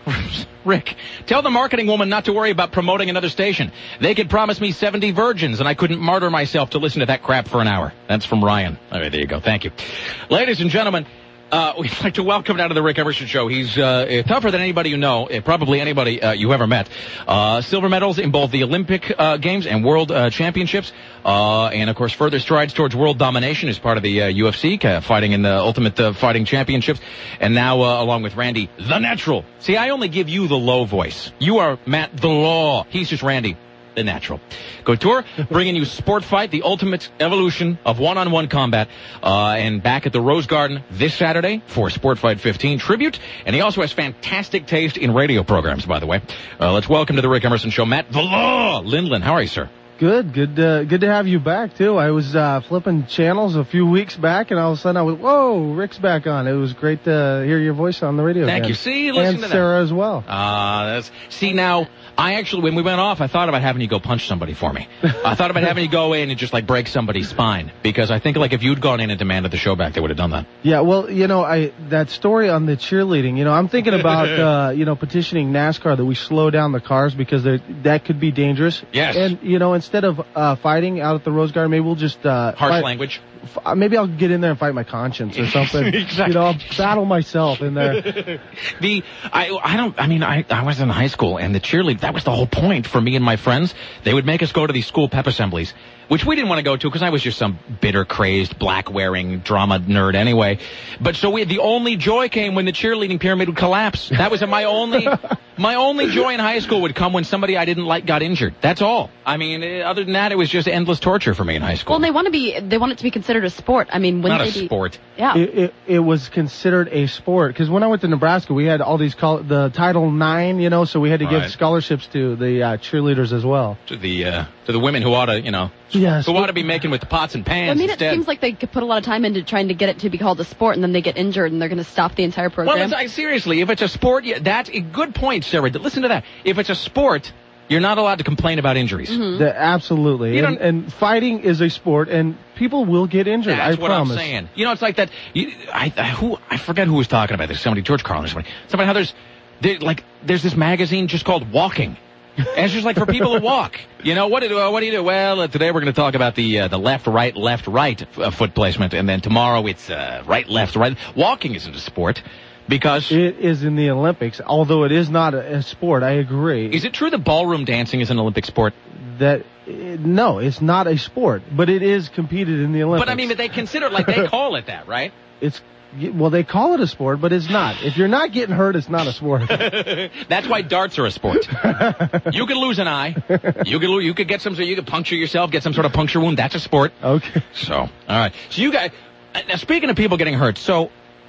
Rick, tell the marketing woman not to worry about promoting another station. They could promise me seventy virgins, and I couldn't martyr myself to listen to that crap for an hour. That's from Ryan. All right, there you go. Thank you. Ladies and gentlemen, Uh, we'd like to welcome down to the Rick Emerson Show. He's uh, tougher than anybody you know, uh, probably anybody uh, you ever met. Uh, silver medals in both the Olympic uh, Games and World uh, Championships. Uh, and, of course, further strides towards world domination as part of the uh, U F C, uh, fighting in the Ultimate uh, Fighting Championships. And now, uh, along with Randy, the Natural. See, I only give you the low voice. You are Matt, the Law. He's just Randy, the Natural. Couture, bringing you Sport Fight, the ultimate evolution of one-on-one combat. Uh, and back at the Rose Garden this Saturday for Sport Fight fifteen tribute. And he also has fantastic taste in radio programs, by the way. Uh, let's welcome to the Rick Emerson Show, Matt, the Law Lindland. How are you, sir? Good, good, uh, good to have you back, too. I was uh, flipping channels a few weeks back, and all of a sudden I was, whoa, Rick's back on. It was great to hear your voice on the radio. Thank again. you. See, listen and to Sarah that. as well. Ah, uh, that's see now. I actually, when we went off, I thought about having you go punch somebody for me. I thought about having you go in and just like break somebody's spine, because I think like if you'd gone in and demanded the show back, they would have done that. Yeah, well, you know, I that story on the cheerleading. You know, I'm thinking about uh, you know petitioning NASCAR that we slow down the cars because that could be dangerous. Yes. And you know, instead of uh, fighting out at the Rose Garden, maybe we'll just uh, harsh fight, language. F- maybe I'll get in there and fight my conscience or something. Exactly. You know, I'll battle myself in there. the I I don't I mean I I was in high school and the cheerleading, that was the whole point for me and my friends. They would make us go to these school pep assemblies, which we didn't want to go to because I was just some bitter, crazed, black-wearing drama nerd anyway. But so we the only joy came when the cheerleading pyramid would collapse. That was my only my only joy in high school would come when somebody I didn't like got injured. That's all. I mean, other than that, it was just endless torture for me in high school. Well, they want to be they want it to be considered a sport. I mean, wouldn't not a they be, sport. Yeah. It, it, it was considered a sport because when I went to Nebraska, we had all these call the Title nine, you know, so we had to Right. give scholarships to the uh, cheerleaders as well. To the uh, to the women who ought to, you know, Yes. who ought to be making with the pots and pans I mean, instead. it seems like they could put a lot of time into trying to get it to be called a sport, and then they get injured, and they're going to stop the entire program. Well, it's, I, seriously, if it's a sport, yeah, that's a good point, Sarah. Listen to that. If it's a sport, you're not allowed to complain about injuries. Mm-hmm. The, absolutely. You And, don't- and fighting is a sport, and people will get injured. That's I what promise. I'm saying. You know, it's like that. You, I, I who I forget who was talking about this. Somebody, George Carlin or somebody. Somebody how there's there, like there's this magazine just called Walking. And it's just like for people to walk. You know, what do, uh, what do you do? Well, uh, today we're going to talk about the uh, the left, right, left, right f- uh, foot placement. And then tomorrow it's uh, right, left, right. Walking isn't a sport because... It is in the Olympics, although it is not a, a sport. I agree. Is it true that ballroom dancing is an Olympic sport? That uh, no, it's not a sport, but it is competed in the Olympics. But I mean, but they consider it like they call it that, right? It's well, they call it a sport, but it's not. If you're not getting hurt, it's not a sport. That's why darts are a sport. You could lose an eye. You could lo- you could get some. You could puncture yourself, get some sort of puncture wound. That's a sport. Okay. So, all right. So you guys. Now, speaking of people getting hurt, so.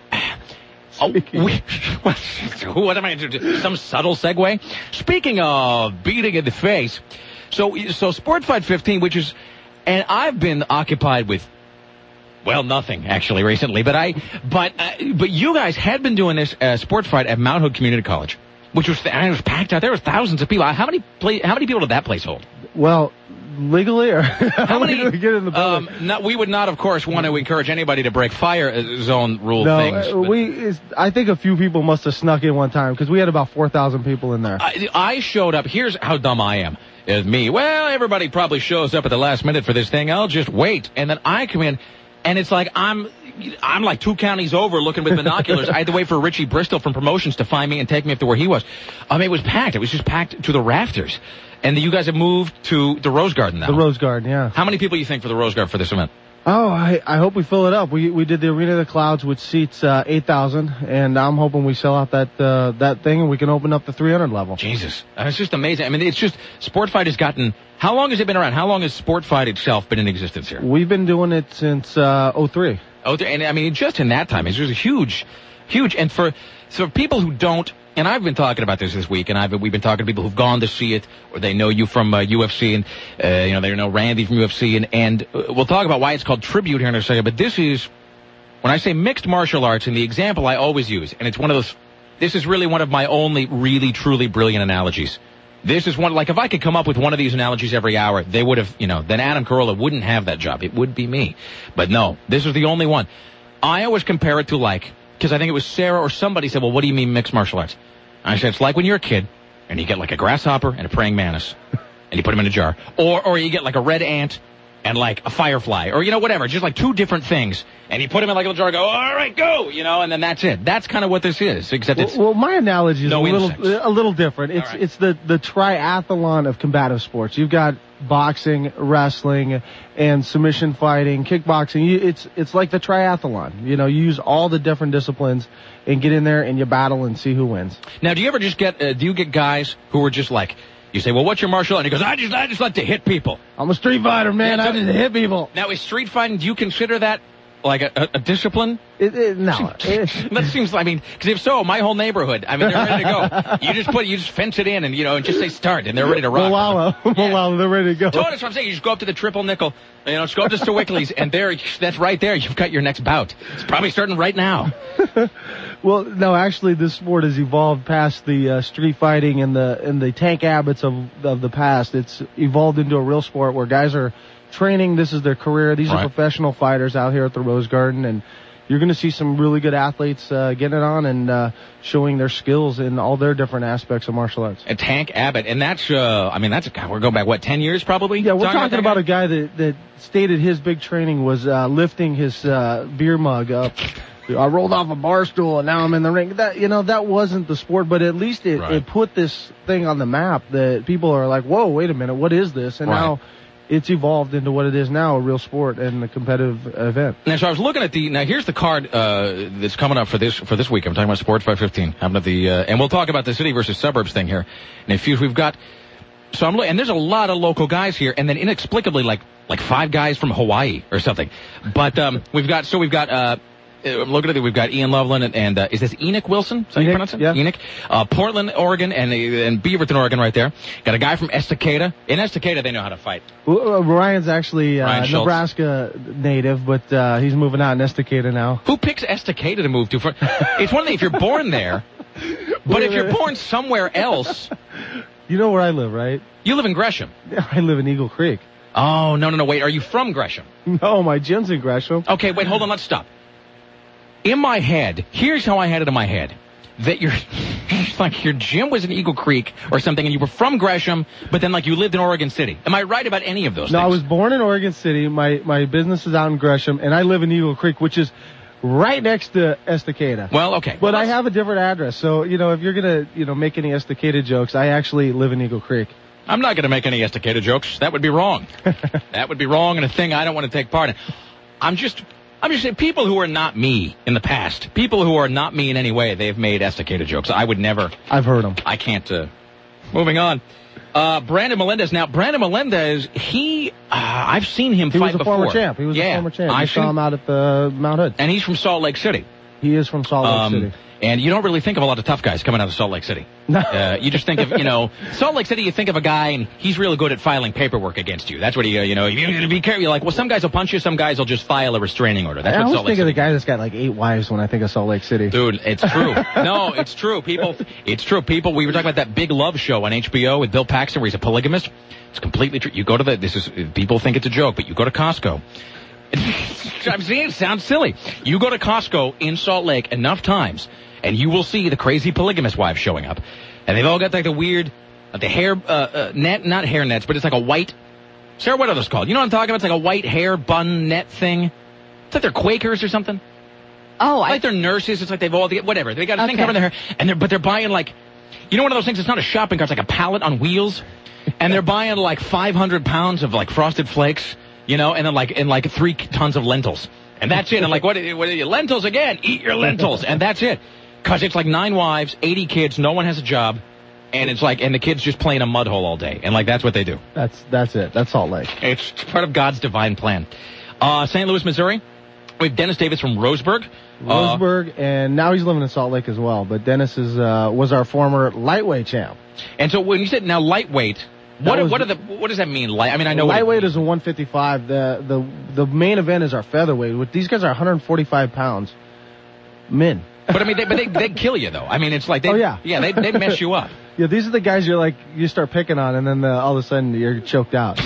Oh, we, what, what am I introducing? Some subtle segue? Speaking of beating in the face, so so Sport Fight fifteen, which is, and I've been occupied with Well, nothing actually recently, but I, but uh, but you guys had been doing this uh, sports fight at Mount Hood Community College, which was I mean, it was packed out. There was thousands of people. How many play, How many people did that place hold? Well, legally or how many did we get in the building? Um, no, we would not, of course, want to encourage anybody to break fire zone rule no, things. Uh, we, it's, I think a few people must have snuck in one time because we had about four thousand people in there. I, I showed up. Here's how dumb I am. Is me. Well, everybody probably shows up at the last minute for this thing. I'll just wait, and then I come in. And it's like I'm I'm like two counties over looking with binoculars. I had to wait for Richie Bristol from promotions to find me and take me up to where he was. I mean, it was packed. It was just packed to the rafters. And you guys have moved to the Rose Garden now. The Rose Garden, yeah. How many people do you think for the Rose Garden for this event? Oh, I, I hope we fill it up. We we did the Arena of the Clouds, which seats uh, eight thousand, and I'm hoping we sell out that uh, that thing and we can open up the three hundred level. Jesus. It's just amazing. I mean, it's just, Sport Fight has gotten, how long has it been around? How long has Sport Fight itself been in existence here? We've been doing it since uh, oh three. Oh, and I mean, just in that time, it's just a huge, huge, and for, so for people who don't, and I've been talking about this this week, and I've we've been talking to people who've gone to see it, or they know you from uh, U F C, and uh, you know they know Randy from U F C, and and uh, we'll talk about why it's called Tribute here in a second. But this is, when I say mixed martial arts, and the example I always use, and it's one of those, this is really one of my only really truly brilliant analogies. This is one, like if I could come up with one of these analogies every hour, they would have, you know, then Adam Carolla wouldn't have that job. It would be me. But no, this is the only one. I always compare it to like, because I think it was Sarah or somebody said, well, what do you mean mixed martial arts? I said, it's like when you're a kid, and you get like a grasshopper and a praying mantis, and you put them in a jar. Or or you get like a red ant and like a firefly, or, you know, whatever, just like two different things. And you put them in like a little jar and go, all right, go, you know, and then that's it. That's kind of what this is, except it's... Well, well my analogy is no a little insects. a little different. It's right. it's the, the triathlon of combative sports. You've got boxing, wrestling, and submission fighting, kickboxing. You, it's it's like the triathlon. You know, you use all the different disciplines and get in there and you battle and see who wins. Now, do you ever just get, uh, do you get guys who are just like, you say, well, what's your martial art? And he goes, I just, I just like to hit people. I'm a street fighter, man. Yeah, I just hit people. Now, is street fighting, do you consider that like a, a, a discipline? It, it, no. That seems, I mean, because if so, my whole neighborhood, I mean, they're ready to go. You just put, you just fence it in and, you know, and just say start, and they're ready to rock. Malala. Yeah. Malala, they're ready to go. So that's what I'm saying. You just go up to the Triple Nickel, you know, just go up to Sewickley's, and there, that's right there. You've got your next bout. It's probably starting right now. Well, no, actually, this sport has evolved past the uh, street fighting and the and the Tank Abbotts of of the past. It's evolved into a real sport where guys are training. This is their career. These right. are professional fighters out here at the Rose Garden, and you're going to see some really good athletes uh, getting it on and uh, showing their skills in all their different aspects of martial arts. And Tank Abbott, and that's, uh, I mean, that's, God, we're going back, what, ten years probably? Yeah, we're talking, talking about, about a guy that, that stated his big training was uh, lifting his uh, beer mug up. I rolled off a bar stool and now I'm in the ring. That, you know, that wasn't the sport, but at least it, right. it put this thing on the map that people are like, whoa, wait a minute, what is this? And right. now it's evolved into what it is now, a real sport and a competitive event. Now, so I was looking at the, now here's the card, uh, that's coming up for this, for this week. I'm talking about Sports five fifteen. Happened at the, uh, and we'll talk about the city versus suburbs thing here. And if you, we've got, so I'm looking, and there's a lot of local guys here, and then inexplicably like, like five guys from Hawaii or something. But, um, we've got, so we've got, uh, I'm looking at it. We've got Ian Loveland and, and uh, is this Enoch Wilson? Is that how you pronounce it? Yeah. Enoch. Uh, Portland, Oregon, and and Beaverton, Oregon, right there. Got a guy from Estacada. In Estacada, they know how to fight. Well, uh, Ryan's actually uh, Ryan Nebraska native, but uh, he's moving out in Estacada now. Who picks Estacada to move to? For, it's one thing if you're born there, but if you're born somewhere else. You know where I live, right? You live in Gresham. I live in Eagle Creek. Oh, no, no, no, wait. Are you from Gresham? No, my gym's in Gresham. Okay, wait, hold on. Let's stop. In my head, here's how I had it in my head. That your, like your gym was in Eagle Creek or something and you were from Gresham, but then like you lived in Oregon City. Am I right about any of those no, things? I was born in Oregon City. My, my business is out in Gresham and I live in Eagle Creek, which is right next to Estacada. Well, okay. But well, I have a different address. So, you know, if you're going to, you know, make any Estacada jokes, I actually live in Eagle Creek. I'm not going to make any Estacada jokes. That would be wrong. That would be wrong and a thing I don't want to take part in. I'm just... I'm just saying, people who are not me in the past, people who are not me in any way, they've made Estacada jokes. I would never. I've heard them. I can't. Uh, moving on. Uh, Brandon Melendez. Now, Brandon Melendez, he, uh, I've seen him he fight before. He was a former champ. He was yeah, a former champ. I I've saw seen, him out at the Mount Hood. And he's from Salt Lake City. He is from Salt Lake um, City. And you don't really think of a lot of tough guys coming out of Salt Lake City. No. Uh, you just think of, you know, Salt Lake City, you think of a guy and he's really good at filing paperwork against you. That's what he, uh, you know, you need to be careful. You're like, well, some guys will punch you, some guys will just file a restraining order. That's I what always Salt Lake think of City the guy that's got like eight wives when I think of Salt Lake City. Dude, it's true. No, it's true. People, it's true. People, we were talking about that Big Love show on H B O with Bill Paxton where he's a polygamist. It's completely true. You go to the, this is, people think it's a joke, but you go to Costco. I'm saying it sounds silly. You go to Costco in Salt Lake enough times, and you will see the crazy polygamous wives showing up. And they've all got like the weird, uh, the hair, uh, uh, net, not hair nets, but it's like a white, Sarah, what are those called? You know what I'm talking about? It's like a white hair bun net thing. It's like they're Quakers or something. Oh, It's I... like they're nurses. It's like they've all, whatever. They got a thing Okay. covering their hair, and they're, but they're buying like, you know one of those things, it's not a shopping cart, it's like a pallet on wheels, and they're buying like five hundred pounds of like Frosted Flakes, you know, and then like, and like three tons of lentils. And that's it. And like, what, what are you, lentils again? Eat your lentils. And that's it. Cause it's like nine wives, eighty kids, no one has a job, and it's like, and the kids just play in a mud hole all day. And like, that's what they do. That's that's it. That's Salt Lake. It's part of God's divine plan. Uh, Saint Louis, Missouri. We have Dennis Davis from Roseburg. Roseburg, uh, and now he's living in Salt Lake as well. But Dennis is uh, was our former lightweight champ. And so when you said now lightweight, what was, what are the what does that mean? Light? I mean, I know lightweight what it is a one fifty-five. The the the main event is our featherweight. These guys are one hundred forty-five pounds, men. But I mean, they, but they they kill you though. I mean, it's like they oh, yeah, yeah, they they mess you up. Yeah, these are the guys you're like you start picking on, and then uh, all of a sudden you're choked out.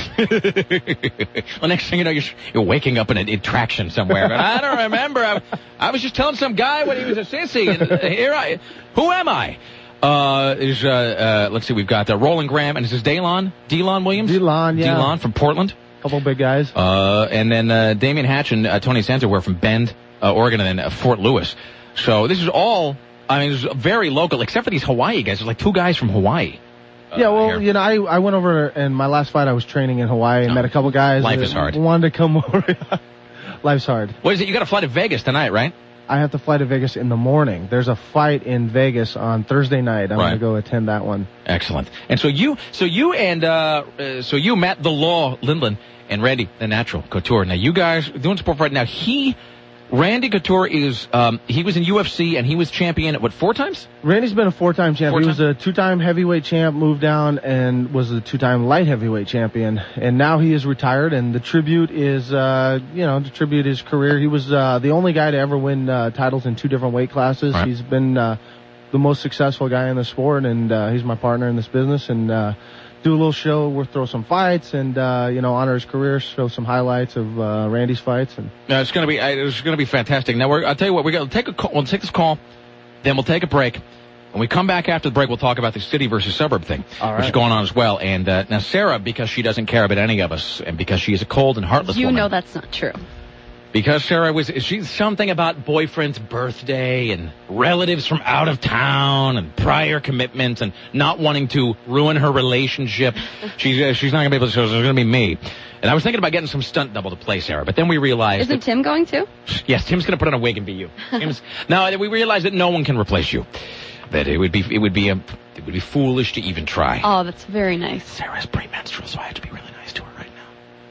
Well, next thing you know, you're, you're waking up in an attraction somewhere. But I don't remember. I, I was just telling some guy when he was a sissy, and here I, who am I? Uh, is uh, uh, let's see, we've got uh, Roland Graham, and this is Delon, Delon Williams, Delon, yeah, Delon from Portland. Couple big guys. Uh, and then uh, Damian Hatch and uh, Tony Sansa were from Bend, uh, Oregon, and then uh, Fort Lewis. So this is all, I mean, it's very local, except for these Hawaii guys. There's like two guys from Hawaii. Uh, yeah, well, here. you know, I I went over in my last fight. I was training in Hawaii and Oh, met a couple guys. life that is hard. Wanted to come over. Life's hard. What is it? You got to fly to Vegas tonight, right? I have to fly to Vegas in the morning. There's a fight in Vegas on Thursday night. I'm Right. going to go attend that one. Excellent. And so you, so you and, uh, uh, so you, Matt the Law Lindland, and Randy the Natural Couture. Now you guys doing sport right now. He, Randy Couture is, um, he was in U F C and he was champion at what, four times? Randy's been a four-time champ. Four he was time? a two-time heavyweight champ, moved down, and was a two-time light heavyweight champion. And now he is retired, and the tribute is, uh, you know, to tribute his career. He was uh, the only guy to ever win uh, titles in two different weight classes. Right. He's been uh, the most successful guy in the sport, and uh, he's my partner in this business. And uh, do a little show, we'll throw some fights, and uh, you know, honor his career, show some highlights of uh, Randy's fights. And No, it's gonna be, uh, it's gonna be fantastic. Now we're, I'll tell you what, we're gonna take a call, we'll take this call, then we'll take a break. When we come back after the break, we'll talk about the city versus suburb thing, All right. which is going on as well. And uh, now Sarah, because she doesn't care about any of us, and because she is a cold and heartless You woman. know that's not true. Because Sarah was, she's something about boyfriend's birthday and relatives from out of town and prior commitments and not wanting to ruin her relationship. She's uh, she's not gonna be able to. So it's gonna be me. And I was thinking about getting some stunt double to play Sarah, but then we realized. Isn't that, Tim going to? Yes, Tim's gonna put on a wig and be you. Tim's, no, we realized that no one can replace you. That it would be it would be a it would be foolish to even try. Oh, that's very nice. Sarah's premenstrual, so I have to be really nice to her right now.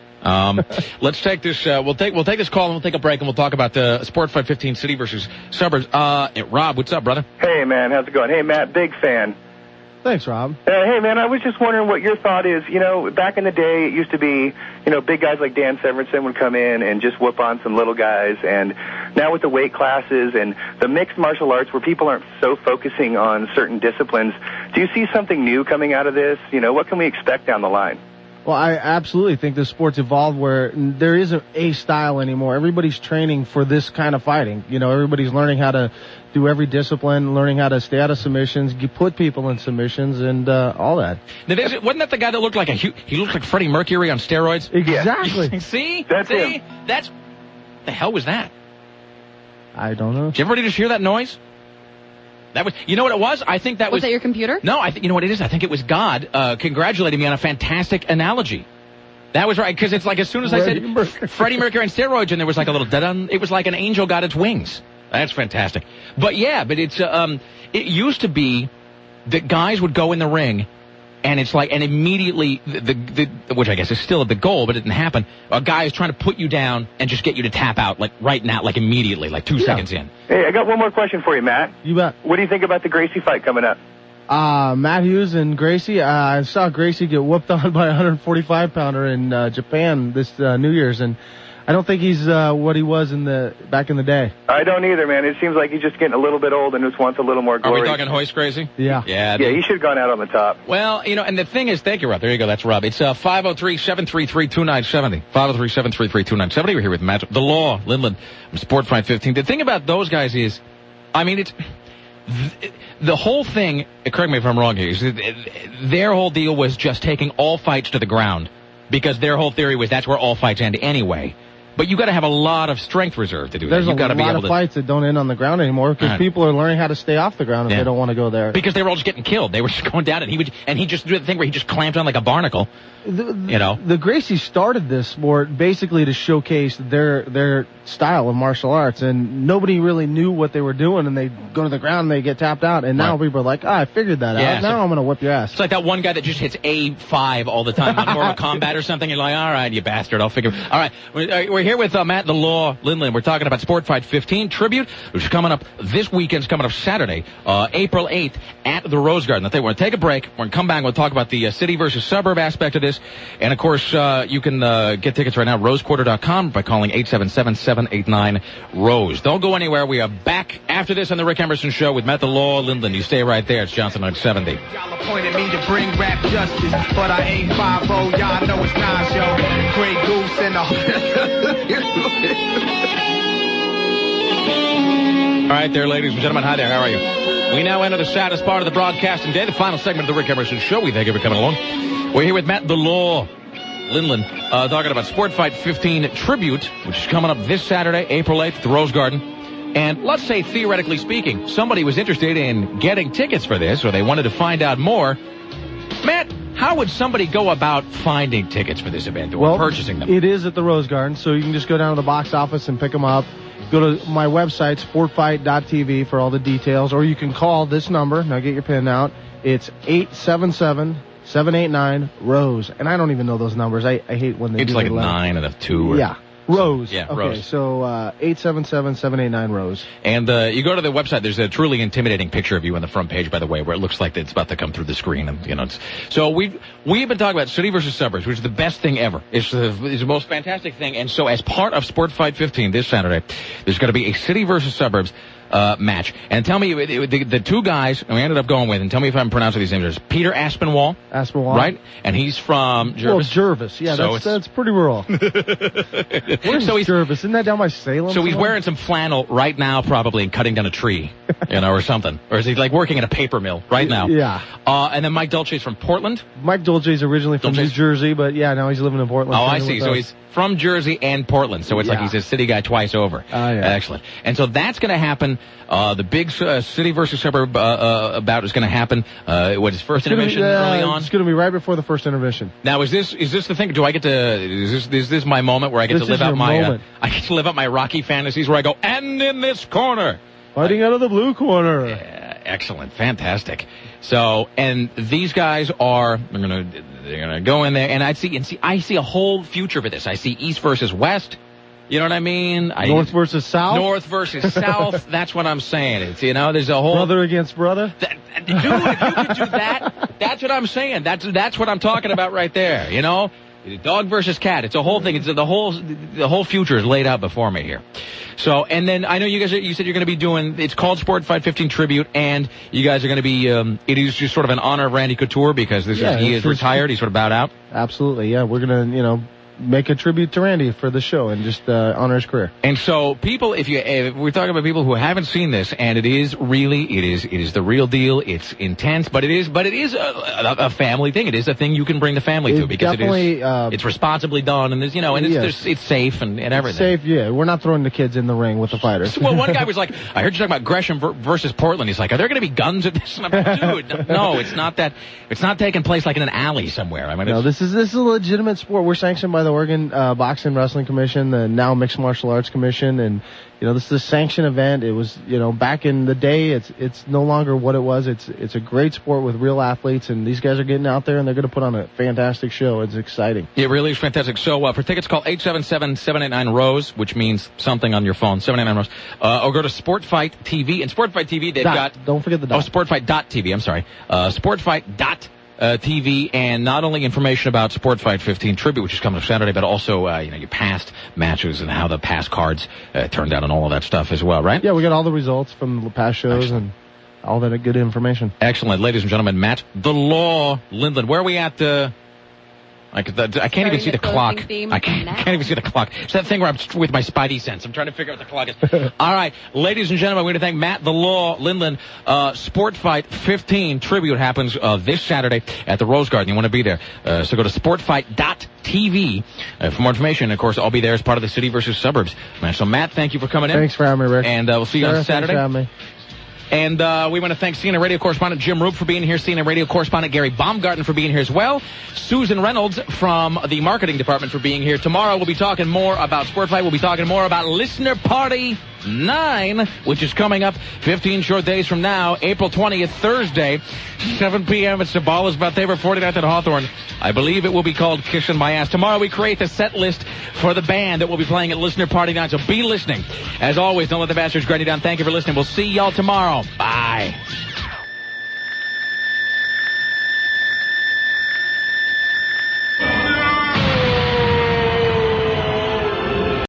Um, let's take this. Uh, we'll take we'll take this call and we'll take a break and we'll talk about the Sport five fifteen city versus suburbs. Uh, Rob, what's up, brother? Hey, man, how's it going? Hey, Matt, big fan. thanks, Rob. Uh, hey, man, I was just wondering what your thought is. You know, back in the day, it used to be, you know, big guys like Dan Severinsen would come in and just whoop on some little guys. And now with the weight classes and the mixed martial arts where people aren't so focusing on certain disciplines, do you see something new coming out of this? You know, what can we expect down the line? Well, I absolutely think the sport's evolved where there isn't a style anymore. Everybody's training for this kind of fighting. You know, everybody's learning how to do every discipline, learning how to stay out of submissions, you put people in submissions, and uh, all that. Now, there's- wasn't that the guy that looked like a hu- he looked like Freddie Mercury on steroids? Exactly. See, That's see, him. that's the hell was that? I don't know. Did everybody just hear that noise? That was, you know what it was? I think that was. Was that your computer? No, I think you know what it is. I think it was God uh, congratulating me on a fantastic analogy. That was right, because it's like as soon as I Freddie said Mercury. Freddie Mercury on steroids, and there was like a little da-dun, it was like an angel got its wings. That's fantastic. But yeah, but it's uh, um, it used to be that guys would go in the ring And it's like, and immediately, the, the, the which I guess is still the goal, but it didn't happen. A guy is trying to put you down and just get you to tap out, like right now, like immediately, like two Yeah. seconds in. Hey, I got one more question for you, Matt. You bet. What do you think about the Gracie fight coming up? Uh, Matt Hughes and Gracie. Uh, I saw Gracie get whooped on by a one forty-five pounder in uh, Japan this uh, New Year's, and I don't think he's uh, what he was in the back in the day. I don't either, man. It seems like he's just getting a little bit old and just wants a little more Are glory. we talking Hoist Crazy? Yeah. Yeah. Yeah, he should have gone out on the top. Well, you know, and the thing is, thank you, Rob. There you go. That's Rob. It's uh, five oh three, seven three three, two nine seven oh. five oh three, seven three three, two nine seven oh. We're here with Matt, The Law, Lindland, from Sport Fight fifteen. The thing about those guys is, I mean, it's th- the whole thing, correct me if I'm wrong here, is that their whole deal was just taking all fights to the ground because their whole theory was that's where all fights end anyway. But you got to have a lot of strength reserve to do There's that. You a got to be lot able of to, fights that don't end on the ground anymore because Right. people are learning how to stay off the ground if Yeah. they don't want to go there. because they were all just getting killed. They were just going down, and he would, and he just did the thing where he just clamped on like a barnacle. The, the, You know. the Gracies started this sport basically to showcase their their style of martial arts, and nobody really knew what they were doing, and they go to the ground and they get tapped out, and now Right. people are like, ah, I figured that Yeah, out. so- Now I'm going to whip your ass. It's like that one guy that just hits A five all the time on Mortal Kombat or something. You're like, all right, you bastard, I'll figure. All right, we're we're here with uh, Matt, The Law, Lindland. We're talking about Sport Fight fifteen tribute, which is coming up this weekend's coming up Saturday, uh, April eighth at the Rose Garden. I think we're going to take a break. We're going to come back and we'll talk about the uh, city versus suburb aspect of this. And, of course, uh, you can uh, get tickets right now, rose quarter dot com, by calling eight seven seven, seven eight nine, ROSE. Don't go anywhere. We are back after this on the Rick Emerson Show with Matt, The Law, Lindland. You stay right there. It's Johnson nine seventy. Y'all appointed me to bring rap justice, but I ain't five oh, y'all know it's Nas, yo. Grey Goose and the... All right there, ladies and gentlemen. Hi there. How are you? We now enter the saddest part of the broadcasting day, the final segment of the Rick Emerson Show. We thank you for coming along. We're here with Matt, The Law, Lindland, uh, talking about Sport Fight fifteen Tribute, which is coming up this Saturday, April eighth, at the Rose Garden. And let's say, theoretically speaking, somebody was interested in getting tickets for this, or they wanted to find out more. Matt, how would somebody go about finding tickets for this event or well, purchasing them? It is at the Rose Garden, so you can just go down to the box office and pick them up. Go to my website, sport fight dot t v, for all the details, or you can call this number. Now get your pen out. It's eight seven seven, seven eight nine, ROSE. And I don't even know those numbers. I, I hate when they It's do like the a letter. nine and a two. Or... Yeah. ROSE. Yeah, okay, Rose. so uh, eight seven seven, seven eight nine, ROSE. And uh, you go to the website. There's a truly intimidating picture of you on the front page, by the way, where it looks like it's about to come through the screen. And you know, it's, so we we've been talking about city versus suburbs, which is the best thing ever. It's the, it's the most fantastic thing. And so, as part of Sport Fight fifteen this Saturday, there's going to be a city versus suburbs uh, match. And tell me, it, it, the, the two guys we ended up going with, and tell me if I'm pronouncing these names. There's Peter Aspinwall, Aspinwall. right? And he's from Jervis. Well, Jervis. Yeah, So that's, it's- that's pretty rural. Where's So he's- Jervis? Isn't that down by Salem? So he's somewhere? wearing some flannel right now, probably, and cutting down a tree, you know, or something. Or is he like working at a paper mill right now? Yeah. Uh, and then Mike Dolce's from Portland. Mike Dolce's originally from Dolce's- New Jersey, but yeah, now he's living in Portland. Oh, I training see. with So us. he's from Jersey and Portland. So it's like Yeah. he's a city guy twice over. Oh, yeah. Excellent. And so that's going to happen. Uh, the big uh, city versus suburb uh, uh, bout is going to happen. Uh, what is first It's gonna be, intermission uh, early on? It's going to be right before the first intermission. Now, is this is this the thing? Do I get to? Is this is this my moment where I get This to live is out your my? Uh, moment. I get to live out my Rocky fantasies where I go, and in this corner. Fighting out of the blue corner. Yeah, excellent, fantastic. So, and these guys are they're gonna they're gonna go in there, and I see and see I see a whole future for this. I see East versus West. You know what I mean? I, North versus South. North versus South. That's what I'm saying. It's you know, there's a whole Brother against brother. That, dude, if you could do that, that's what I'm saying. That's that's what I'm talking about right there. You know, dog versus cat. It's a whole thing. It's the whole the whole future is laid out before me here. So, and then I know you guys. Are, you said you're going to be doing. It's called Sport Fight fifteen Tribute, and you guys are going to be. Um, it is just sort of an honor of Randy Couture because this Yeah, is he it's is his- retired. He's sort of bowed out. Absolutely, yeah. We're gonna, you know, make a tribute to Randy for the show and just uh, honor his career. And so, people, if you, if we're talking about people who haven't seen this, and it is really, it is, it is the real deal. It's intense, but it is, but it is a, a, a family thing. It is a thing you can bring the family to It because it definitely, is, uh, it's responsibly done, and there's, you know, and it's, Yes. there's, it's safe and, and everything. Safe, yeah. We're not throwing the kids in the ring with the fighters. Well, one guy was like, I heard you talking about Gresham ver- versus Portland. He's like, are there going to be guns at this? And I'm like, dude, no, it's not that. It's not taking place like in an alley somewhere. I mean, No, it's, this is this is a legitimate sport. We're sanctioned by the the Oregon uh, Boxing and Wrestling Commission, the now Mixed Martial Arts Commission, and you know, this is a sanctioned event. It was, you know, back in the day. It's it's no longer what it was. It's it's a great sport with real athletes, and these guys are getting out there and they're going to put on a fantastic show. It's exciting. It really is fantastic. So uh, for tickets, call eight seven seven, seven eight nine, ROSE, which means something on your phone. seven eight nine ROSE, uh, or go to Sport Fight T V. And Sport Fight T V, they've dot. got Don't forget the dot. Oh, Sport Fight dot T V. I'm sorry. Uh, Sport Fight dot Uh, T V, and not only information about Sport Fight fifteen Tribute, which is coming up Saturday, but also, uh, you know, your past matches and how the past cards uh, turned out and all of that stuff as well, right? Yeah, we got all the results from the past shows Excellent. and all that good information. Excellent. Ladies and gentlemen, Matt the Law Lindland. Where are we at? Uh, I, I can't even see the, the clock. I can't, can't even see the clock. It's that thing where I'm with my spidey sense. I'm trying to figure out what the clock is. All right, ladies and gentlemen, we're going to thank Matt the Law Lindland. Uh, Sport Fight fifteen Tribute happens uh, this Saturday at the Rose Garden. You want to be there. Uh, so go to Sport Fight dot T V uh, for more information. And, of course, I'll be there as part of the City versus Suburbs. Man, so, Matt, thank you for coming in. Thanks for having me, Rick. And uh, we'll see you Sarah, on Saturday. Thanks for having me. And uh, we want to thank C N N Radio correspondent Jim Roop for being here, C N N Radio correspondent Gary Baumgarten for being here as well, Susan Reynolds from the marketing department for being here. Tomorrow we'll be talking more about Sport Fight. We'll be talking more about Listener Party nine, which is coming up fifteen short days from now, April twentieth, Thursday, seven p.m. at Sabala's Bathaver, forty-ninth at Hawthorne. I believe it will be called Kissing My Ass. Tomorrow we create the set list for the band that will be playing at Listener Party nine, so be listening. As always, don't let the bastards grind you down. Thank you for listening. We'll see y'all tomorrow. Bye.